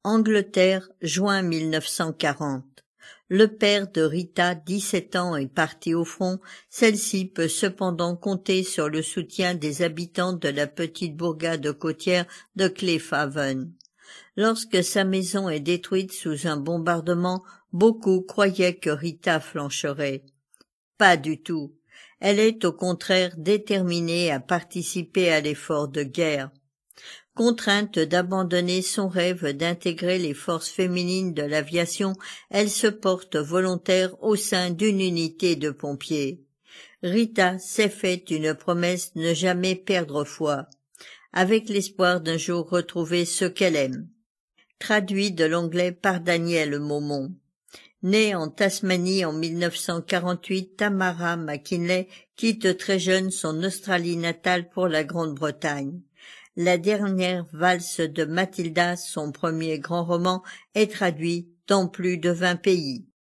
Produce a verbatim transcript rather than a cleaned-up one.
Angleterre, juin mille neuf cent quarante. Le père de Rita, dix-sept ans, est parti au front. Celle-ci peut cependant compter sur le soutien des habitants de la petite bourgade côtière de Cleafhaven. Lorsque sa maison est détruite sous un bombardement, beaucoup croyaient que Rita flancherait. Pas du tout. Elle est au contraire déterminée à participer à l'effort de guerre. Contrainte d'abandonner son rêve d'intégrer les forces féminines de l'aviation, elle se porte volontaire au sein d'une unité de pompiers. Rita s'est fait une promesse: ne jamais perdre foi, avec l'espoir d'un jour retrouver ce qu'elle aime. Traduit de l'anglais par Daniel Maumont. Née en Tasmanie en mille neuf cent quarante-huit, Tamara McKinley quitte très jeune son Australie natale pour la Grande-Bretagne. La dernière valse de Matilda, son premier grand roman, est traduit dans plus de vingt pays.